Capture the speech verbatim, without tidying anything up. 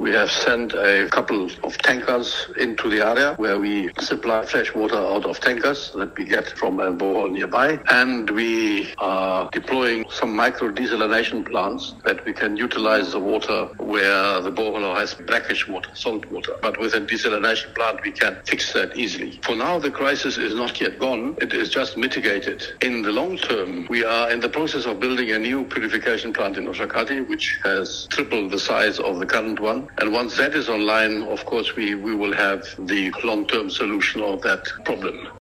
We have sent a couple of tankers into the area where we supply fresh water out of tankers that we get from a borehole nearby. And we are deploying some micro desalination plants that we can utilize the water where the borehole has brackish water, salt water. But with a desalination plant, we can fix that easily. For now, the crisis is not yet gone. It is just mitigated. In the long term, we are in the process of building a new purification plant in Oshakati, which has triple the size of the current one. And once that is online, of course, we, we will have the long-term solution of that problem.